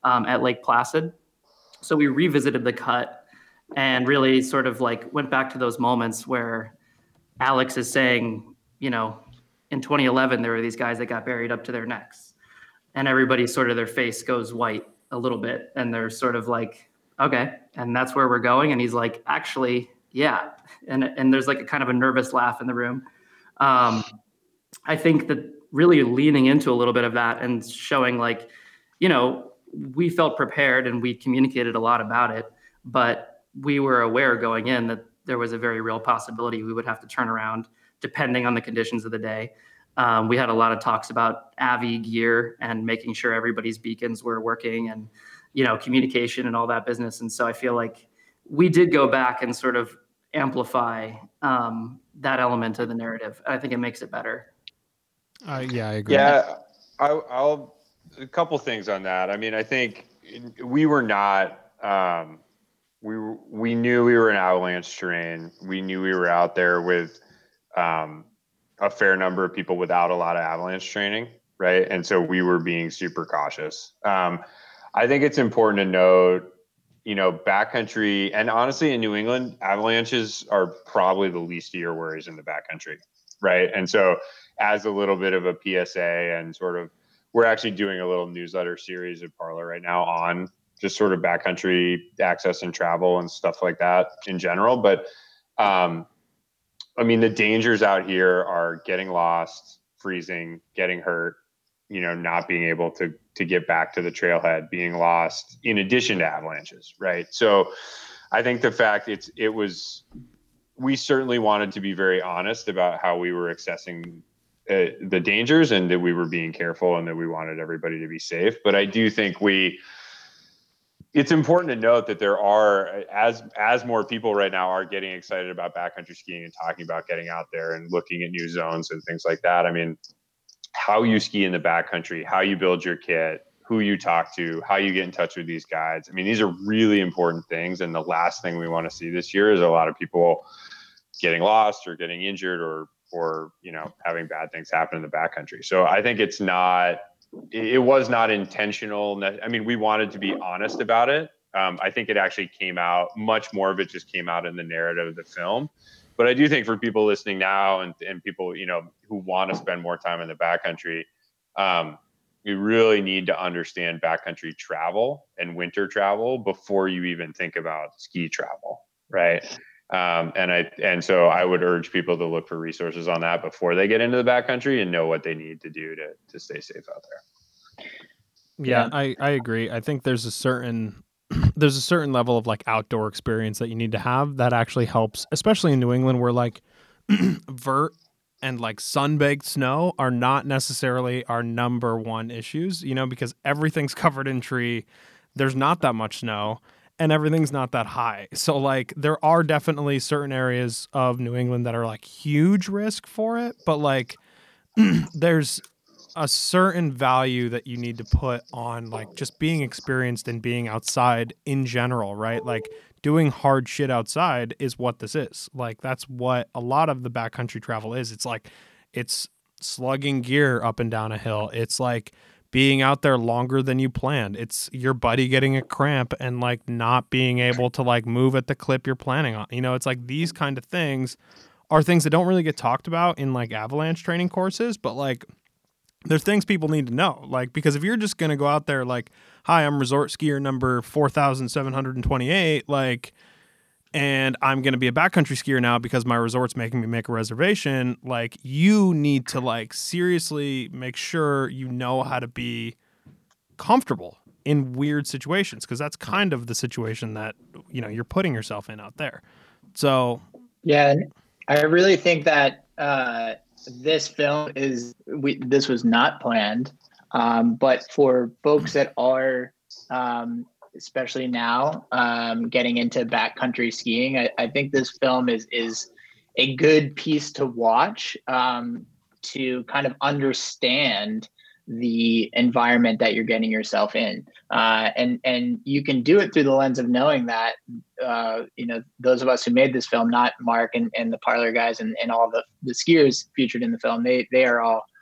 um, at Lake Placid. So we revisited the cut and really sort of like went back to those moments where Alex is saying, you know, in twenty eleven, there were these guys that got buried up to their necks, and everybody sort of their face goes white a little bit. And they're sort of like, okay, and that's where we're going. And he's like, actually, yeah. And, and there's like a kind of a nervous laugh in the room. Um, I think that really leaning into a little bit of that and showing like, you know, we felt prepared and we communicated a lot about it, but we were aware going in that there was a very real possibility we would have to turn around depending on the conditions of the day. Um, we had a lot of talks about A V I gear and making sure everybody's beacons were working and, you know, communication and all that business. And so I feel like we did go back and sort of amplify um, that element of the narrative. I think it makes it better. Uh, yeah, I agree. Yeah, I, I'll a couple things on that. I mean, I think we were not. Um, we we knew we were in avalanche terrain. We knew we were out there with um, a fair number of people without a lot of avalanche training, right? And so we were being super cautious. Um, I think it's important to note, you know, backcountry, and honestly, in New England, avalanches are probably the least of your worries in the backcountry, right? And so, as a little bit of a P S A and sort of, we're actually doing a little newsletter series at Parlor right now on just sort of backcountry access and travel and stuff like that in general. But um, I mean, the dangers out here are getting lost, freezing, getting hurt, you know, not being able to to get back to the trailhead, being lost, in addition to avalanches, right? So I think the fact it's it was, we certainly wanted to be very honest about how we were assessing uh, the dangers and that we were being careful and that we wanted everybody to be safe. But I do think we, it's important to note that there are, as as more people right now are getting excited about backcountry skiing and talking about getting out there and looking at new zones and things like that. I mean, how you ski in the backcountry, how you build your kit, who you talk to, how you get in touch with these guides. I mean, these are really important things. And the last thing we want to see this year is a lot of people getting lost or getting injured or, or, you know, having bad things happen in the backcountry. So I think it's not, it was not intentional. I mean, we wanted to be honest about it. Um, I think it actually came out, much more of it just came out in the narrative of the film. But I do think for people listening now and, and people, you know, who want to spend more time in the backcountry, um, you really need to understand backcountry travel and winter travel before you even think about ski travel, right? Um, and I and so I would urge people to look for resources on that before they get into the backcountry and know what they need to do to to stay safe out there. Yeah, Yeah. I, I agree. I think there's a certain there's a certain level of like outdoor experience that you need to have that actually helps, especially in New England where like vert and like sun-baked snow are not necessarily our number one issues, you know, because everything's covered in tree. There's not that much snow and everything's not that high. So like there are definitely certain areas of New England that are like huge risk for it, but like there's a certain value that you need to put on like just being experienced and being outside in general, right? Like doing hard shit outside is what this is. Like that's what a lot of the backcountry travel is. It's like it's slugging gear up and down a hill. It's like being out there longer than you planned. It's your buddy getting a cramp and like not being able to like move at the clip you're planning on. You know, it's like these kind of things are things that don't really get talked about in like avalanche training courses, but like they're things people need to know. Like, because if you're just going to go out there like, hi, I'm resort skier number four thousand seven hundred twenty-eight, like, and I'm going to be a backcountry skier now because my resort's making me make a reservation, like, you need to, like, seriously make sure you know how to be comfortable in weird situations, because that's kind of the situation that, you know, you're putting yourself in out there. So, yeah, I really think that uh, this film is, we, this was not planned, um, but for folks that are, um, especially now, um, getting into backcountry skiing, I, I think this film is is a good piece to watch, um, to kind of understand the environment that you're getting yourself in. Uh, and, and you can do it through the lens of knowing that, uh, you know, those of us who made this film, not Mark and, and the Parlor guys and, and all the, the skiers featured in the film, they, they are all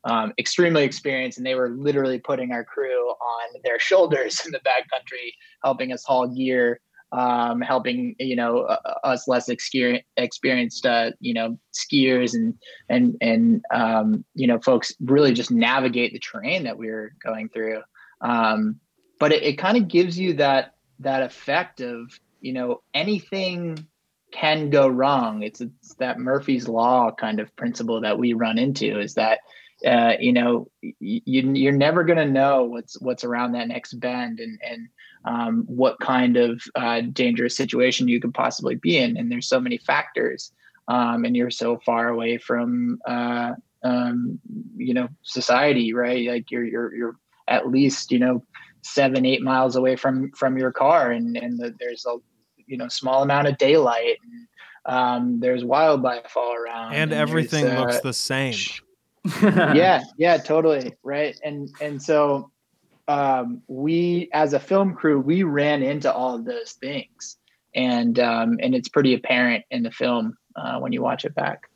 um, extremely experienced, and they were literally putting our crew on their shoulders in the backcountry, helping us haul gear, um, helping, you know, uh, us less exper- experienced, uh, you know, skiers and, and, and, um, you know, folks really just navigate the terrain that we were going through. Um, but it, it kind of gives you that, that effect of, you know, anything can go wrong. It's, it's that Murphy's Law kind of principle that we run into, is that, uh, you know, you, you're never going to know what's, what's around that next bend, and, and, um, what kind of, uh, dangerous situation you could possibly be in. And there's so many factors, um, and you're so far away from, uh, um, you know, society, right? Like you're, you're, you're at least, you know, seven, eight miles away from, from your car. And, and the, there's a, you know, small amount of daylight, and um, there's wildlife all around, and, and everything uh, looks the same. yeah, yeah, totally, right. And and so um, we, as a film crew, we ran into all of those things, and um, and it's pretty apparent in the film uh, when you watch it back.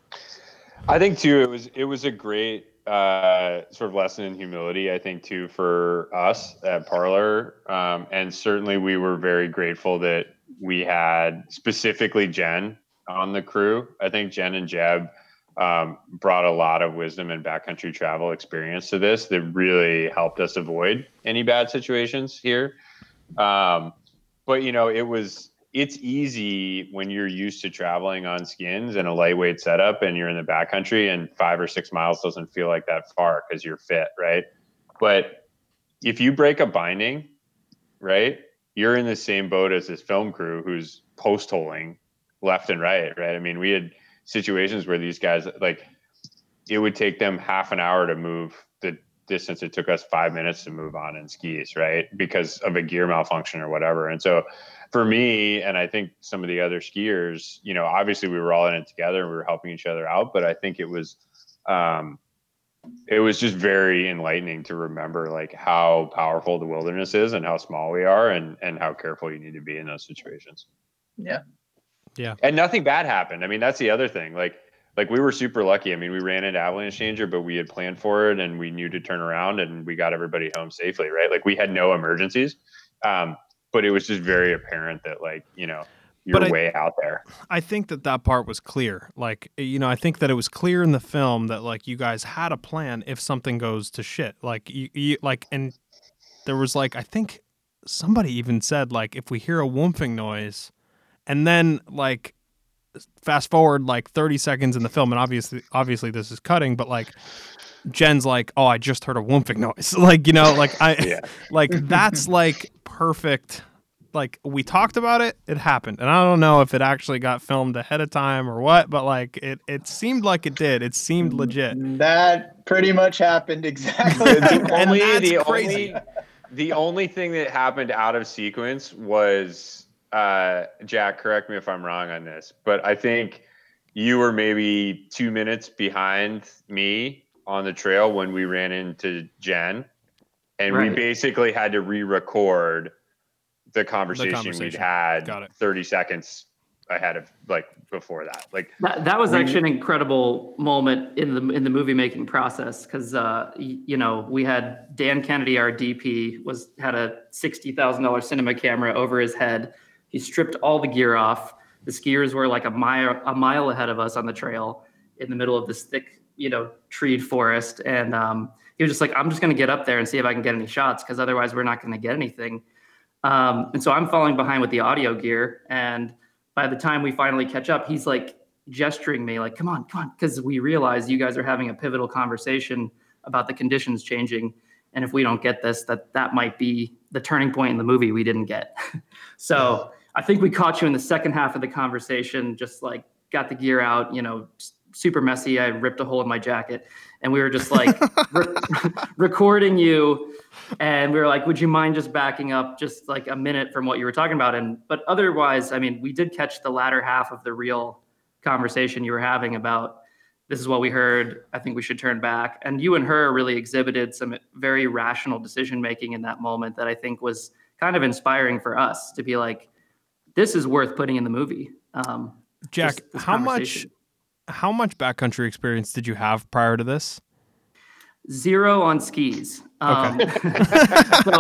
I think too, it was it was a great uh, sort of lesson in humility, I think too, for us at Parlor, um, and certainly we were very grateful that we had specifically Jen on the crew. I think Jen and Jeb um, brought a lot of wisdom and backcountry travel experience to this that really helped us avoid any bad situations here. Um, but, you know, it was, it's easy when you're used to traveling on skins and a lightweight setup and you're in the backcountry, and five or six miles doesn't feel like that far because you're fit, right? But if you break a binding, right, you're in the same boat as this film crew who's post holing left and right, right? I mean, we had situations where these guys, like, it would take them half an hour to move the distance it took us five minutes to move on in skis, right? Because of a gear malfunction or whatever. And so for me, and I think some of the other skiers, you know, obviously we were all in it together and we were helping each other out, but I think it was, um, it was just very enlightening to remember like how powerful the wilderness is and how small we are, and, and how careful you need to be in those situations. Yeah. Yeah. And nothing bad happened. I mean, that's the other thing. Like, like we were super lucky. I mean, we ran into avalanche danger, but we had planned for it and we knew to turn around and we got everybody home safely. Right. Like we had no emergencies. Um, but it was just very apparent that, like, you know, you're I, way out there. I think that that part was clear. Like, you know, I think that it was clear in the film that, like, you guys had a plan if something goes to shit. Like, you, you like, and there was, like, I think somebody even said, like, if we hear a woofing noise, and then, like, fast forward, like, thirty seconds in the film, and obviously, obviously this is cutting, but, like, Jen's like, oh, I just heard a woofing noise. Like, you know, like, I, yeah. like, that's, like, perfect. Like, we talked about it, it happened. And I don't know if it actually got filmed ahead of time or what, but, like, it, it seemed like it did. It seemed legit. That pretty much happened exactly. the only, the crazy. only, the only thing that happened out of sequence was, uh, Jack, correct me if I'm wrong on this, but I think you were maybe two minutes behind me on the trail when we ran into Jen, and right. we basically had to re-record the conversation, the conversation. we'd had thirty seconds ahead of, like, before that. Like that, that was we, actually an incredible moment in the in the movie making process, because uh y- you know, we had Dan Kennedy, our D P, was had a sixty thousand dollars cinema camera over his head. He stripped all the gear off. The skiers were like a mile a mile ahead of us on the trail in the middle of this thick, you know, treed forest, and um he was just like, I'm just going to get up there and see if I can get any shots, because otherwise we're not going to get anything. Um, and so I'm falling behind with the audio gear. And by the time we finally catch up, he's like gesturing me like, come on, come on. Because we realize you guys are having a pivotal conversation about the conditions changing. And if we don't get this, that that might be the turning point in the movie we didn't get. So I think we caught you in the second half of the conversation, just like got the gear out, you know, super messy. I ripped a hole in my jacket, and we were just like re- recording you. And we were like, would you mind just backing up just like a minute from what you were talking about? And, but otherwise, I mean, we did catch the latter half of the real conversation you were having about, this is what we heard, I think we should turn back. And you and her really exhibited some very rational decision-making in that moment that I think was kind of inspiring for us to be like, this is worth putting in the movie. Um, Jack, this, this how much, how much backcountry experience did you have prior to this? Zero on skis. Um, Okay. so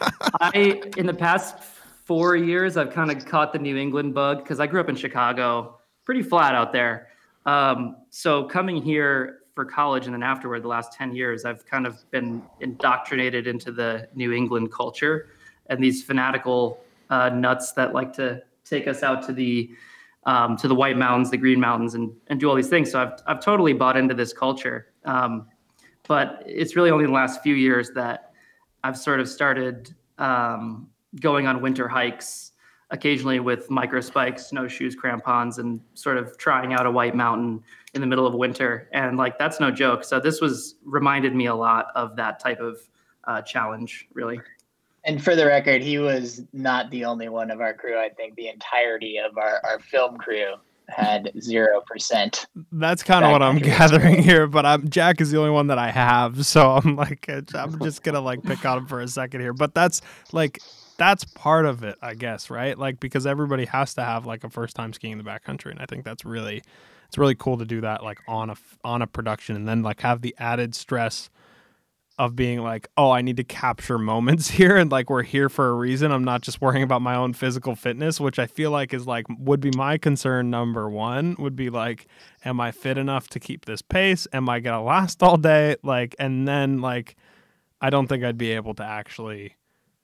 I, in the past four years, I've kind of caught the New England bug because I grew up in Chicago, pretty flat out there. Um, so coming here for college and then afterward, the last ten years, I've kind of been indoctrinated into the New England culture and these fanatical uh, nuts that like to take us out to the um, to the White Mountains, the Green Mountains, and and do all these things. So I've I've totally bought into this culture. Um, but it's really only the last few years that I've sort of started um, going on winter hikes, occasionally with micro spikes, snowshoes, crampons, and sort of trying out a White Mountain in the middle of winter. And like, that's no joke. So this was reminded me a lot of that type of uh, challenge, really. And for the record, he was not the only one of our crew. I think the entirety of our, our film crew had zero percent. That's kind of what I'm gathering here, but I'm Jack is the only one that I have, so I'm like, I'm just gonna like pick on him for a second here. But that's like, that's part of it, I guess, right? Like, because everybody has to have like a first time skiing in the backcountry, and I think that's really, it's really cool to do that like on a on a production, and then like have the added stress of being like, oh, I need to capture moments here, and like we're here for a reason. I'm not just worrying about my own physical fitness, which I feel like is like would be my concern number one. Would be like, am I fit enough to keep this pace? Am I gonna last all day? Like, and then like, I don't think I'd be able to actually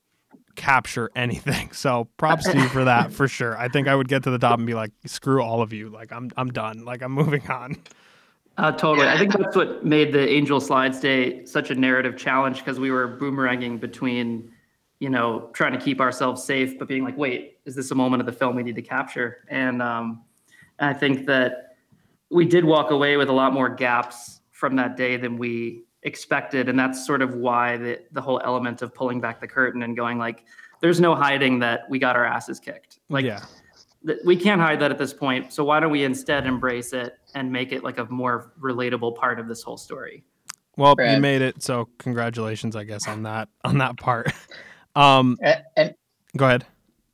capture anything. So props to you for that, for sure. I think I would get to the top and be like, screw all of you. Like I'm I'm done. Like I'm moving on. Uh, totally. I think that's what made the Angel Slides Day such a narrative challenge, because we were boomeranging between, you know, trying to keep ourselves safe, but being like, wait, is this a moment of the film we need to capture? And um, I think that we did walk away with a lot more gaps from that day than we expected. And that's sort of why the, the whole element of pulling back the curtain and going like, there's no hiding that we got our asses kicked. Like, yeah. We can't hide that at this point. So why don't we instead embrace it and make it like a more relatable part of this whole story? Well, Brad. You made it, so congratulations, I guess, on that on that part. Um, and, and go ahead.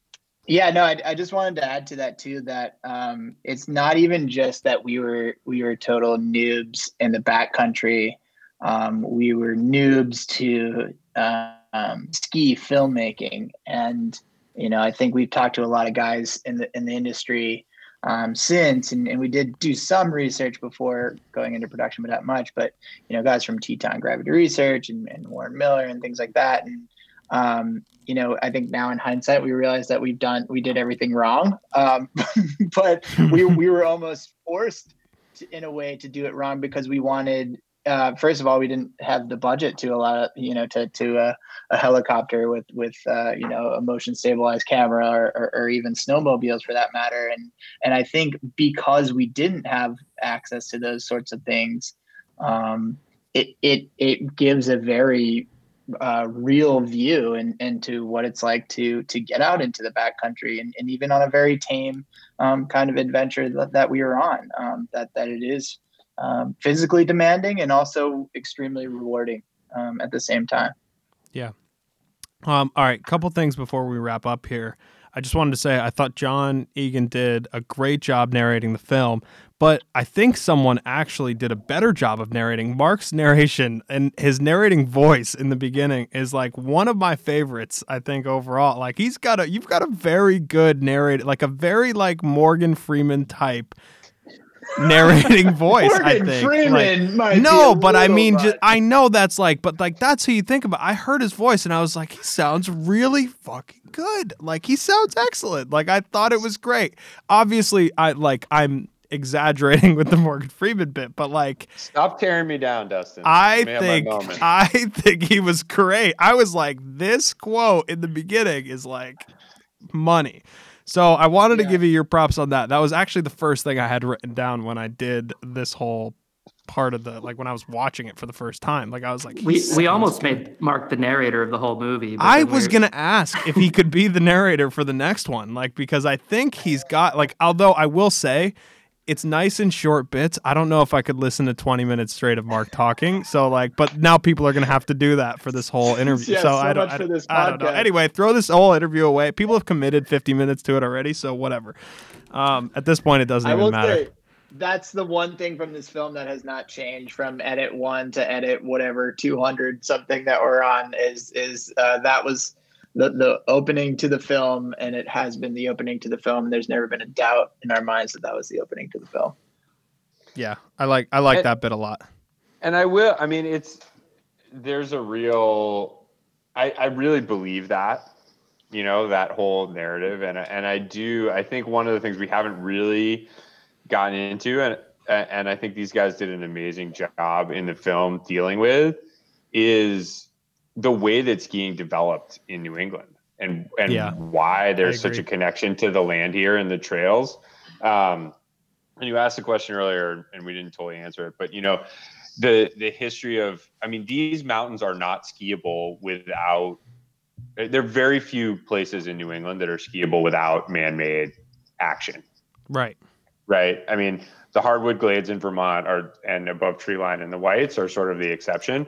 Yeah, no, I, I just wanted to add to that too, that um, it's not even just that we were we were total noobs in the backcountry. Um, we were noobs to uh, um, ski filmmaking, and you know, I think we've talked to a lot of guys in the in the industry um, since, and, and we did do some research before going into production, but not much. But you know, guys from Teton Gravity Research and, and Warren Miller and things like that. And um, you know, I think now in hindsight, we realize that we've done we did everything wrong, um, but we we were almost forced to, in a way to do it wrong because we wanted. Uh, first of all, we didn't have the budget to allow, you know, to to uh, a helicopter with with uh, you know, a motion stabilized camera or, or, or even snowmobiles for that matter. And and I think because we didn't have access to those sorts of things, um, it it it gives a very uh, real view and and into what it's like to to get out into the backcountry and, and even on a very tame um, kind of adventure that, that we were on. Um, that that it is. Um, physically demanding and also extremely rewarding um, at the same time. Yeah. Um, all right. Couple things before we wrap up here. I just wanted to say I thought John Egan did a great job narrating the film, but I think someone actually did a better job of narrating. Mark's narration and his narrating voice in the beginning is like one of my favorites, I think, overall. Like he's got a, you've got a very good narrator, like a very like Morgan Freeman type narrating voice. Morgan I think Freeman like, might no be a but I little mean much. just, I know that's like, but like that's who you think about. I heard his voice and I was like, he sounds really fucking good. Like he sounds excellent. Like I thought it was great. Obviously I like I'm exaggerating with the Morgan Freeman bit, but like Stop tearing me down, Dustin. I Let me have my think moment. I think he was great. I was like, this quote in the beginning is like money. So I wanted Yeah. to give you your props on that. That was actually the first thing I had written down when I did this whole part of the, like when I was watching it for the first time. Like I was like, he We we sounds almost good. made Mark the narrator of the whole movie. but I then was we- going to ask if he could be the narrator for the next one. Like, because I think he's got, like, although I will say it's nice in short bits. I don't know if I could listen to twenty minutes straight of Mark talking. So like, but now people are going to have to do that for this whole interview. Yeah, so, so I don't, much I, for this I don't know. podcast. Anyway, throw this whole interview away. People have committed fifty minutes to it already. So whatever. Um, at this point, it doesn't I even will matter. say, that's the one thing from this film that has not changed from edit one to edit whatever two hundred something that we're on is is uh, that was the the opening to the film, and it has been the opening to the film. There's never been a doubt in our minds that that was the opening to the film. Yeah, I like I like and, that bit a lot. And I will. I mean, it's there's a real. I I really believe that. You know, that whole narrative, and and I do. I think one of the things we haven't really gotten into, and and I think these guys did an amazing job in the film dealing with, is the way that skiing developed in New England, and and yeah, why there's such a connection to the land here and the trails. Um, and you asked a question earlier, and we didn't totally answer it, but you know, the the history of, I mean, these mountains are not skiable without. There are very few places in New England that are skiable without man-made action. Right. Right. I mean, the hardwood glades in Vermont are, and above tree line and the whites are sort of the exception.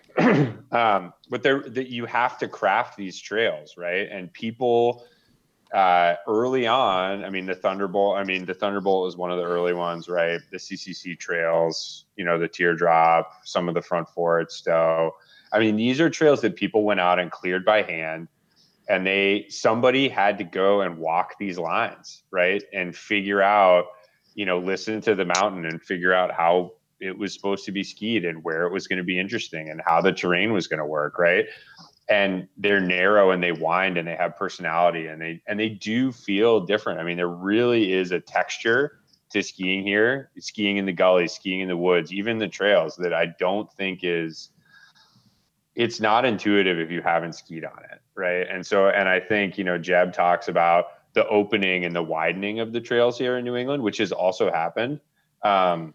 um, but there, that you have to craft these trails, right? And people uh, early on, I mean, the Thunderbolt, I mean, the Thunderbolt is one of the early ones, right? The C C C trails, you know, the Teardrop, some of the Front Fort, Stowe. I mean, these are trails that people went out and cleared by hand, and they, somebody had to go and walk these lines, right? And figure out, you know, listen to the mountain and figure out how it was supposed to be skied and where it was going to be interesting and how the terrain was going to work. Right. And they're narrow and they wind and they have personality, and they, and they do feel different. I mean, there really is a texture to skiing here, skiing in the gullies, skiing in the woods, even the trails, that I don't think is, it's not intuitive if you haven't skied on it. Right. And so, and I think, you know, Jeb talks about the opening and the widening of the trails here in New England, which has also happened. Um,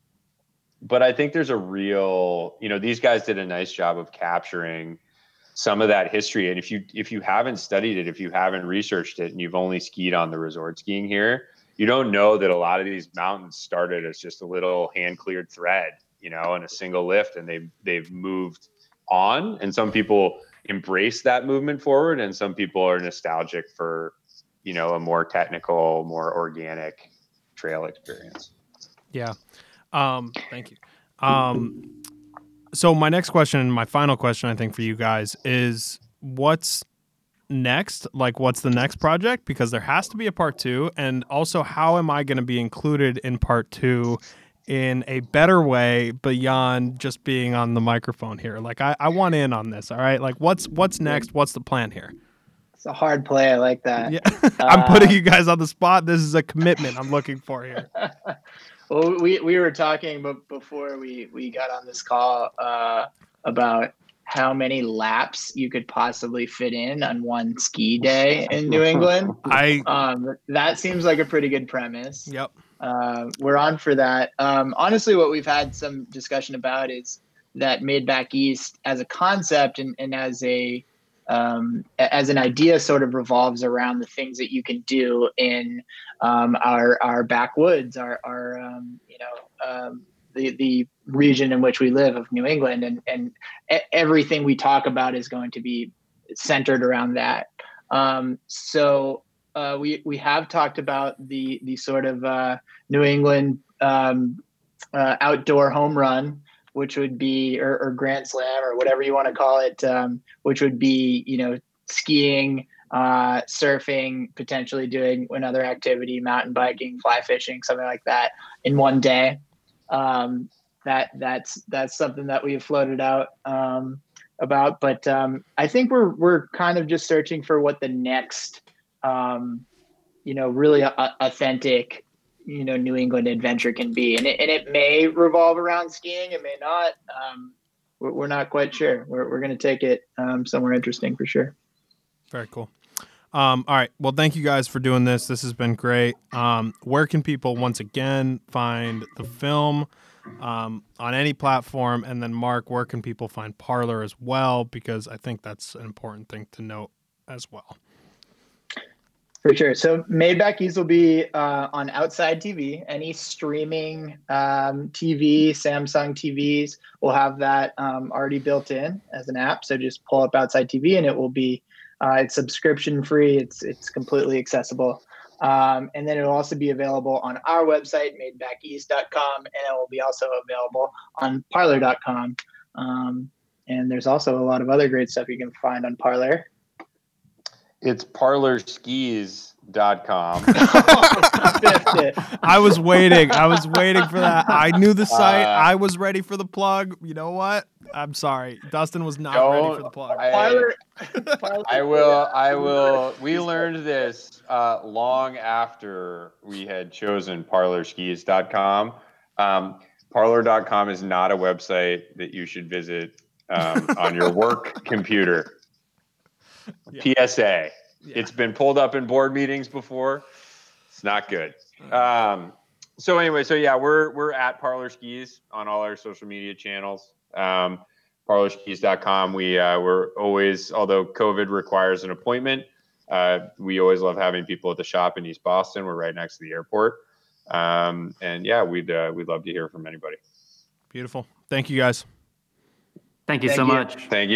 but I think there's a real, you know, these guys did a nice job of capturing some of that history. And if you, if you haven't studied it, if you haven't researched it and you've only skied on the resort skiing here, you don't know that a lot of these mountains started as just a little hand cleared thread, you know, and a single lift, and they've, they've moved on. And some people embrace that movement forward, and some people are nostalgic for, you know, a more technical, more organic trail experience. Yeah. Um, thank you. Um, so my next question, my final question, I think, for you guys is, what's next? Like, what's the next project? Because there has to be a part two. And also, how am I going to be included in part two in a better way beyond just being on the microphone here? Like, I, I want in on this. All right. Like, what's, what's next? What's the plan here? It's a hard play. I like that. Yeah. I'm uh, putting you guys on the spot. This is a commitment I'm looking for here. Well, we, we were talking but before we, we got on this call uh, about how many laps you could possibly fit in on one ski day in New England. I um, that seems like a pretty good premise. Yep. Uh, we're on for that. Um, honestly, what we've had some discussion about is that Made Back East as a concept and, and as a um, as an idea sort of revolves around the things that you can do in um, our our backwoods, our our um, you know um, the the region in which we live of New England, and and everything we talk about is going to be centered around that. Um, so. Uh, we we have talked about the the sort of uh, New England um, uh, outdoor home run, which would be or, or Grand Slam or whatever you want to call it, um, which would be, you know, skiing, uh, surfing, potentially doing another activity, mountain biking, fly fishing, something like that in one day. Um, that that's that's something that we've floated out um, about, but um, I think we're we're kind of just searching for what the next. Um, you know, really a- authentic, you know, New England adventure can be. And it, and it may revolve around skiing. It may not. Um, we're, we're not quite sure. We're, we're going to take it um, somewhere interesting for sure. Very cool. Um, all right. Well, thank you guys for doing this. This has been great. Um, where can people, once again, find the film um, on any platform? And then, Mark, where can people find Parlor as well? Because I think that's an important thing to note as well. For sure. So Made Back East will be uh, on Outside T V. Any streaming um, T V, Samsung T Vs will have that um, already built in as an app. So just pull up Outside T V and it will be uh, it's subscription free. It's it's completely accessible. Um, and then it'll also be available on our website, made back east dot com, and it will be also available on parler dot com. Um, and there's also a lot of other great stuff you can find on Parler. It's parlor skis dot com. I was waiting. I was waiting for that. I knew the site. Uh, I was ready for the plug. You know what? I'm sorry. Dustin was not Don't- ready for the plug. I- Parler, Parler- I will. I will. We learned this uh, long after we had chosen parlor skis dot com. Um, parlor dot com is not a website that you should visit um, on your work computer. Yeah. P S A. Yeah. It's been pulled up in board meetings before. It's not good. Um, so anyway, so yeah, we're we're at Parlor Skis on all our social media channels. Um, parlor skis dot com. We uh, we're always, although COVID requires an appointment, uh, we always love having people at the shop in East Boston. We're right next to the airport, um, and yeah, we'd uh, we'd love to hear from anybody. Beautiful. Thank you, guys. Thank you Thank so you. much. Thank you.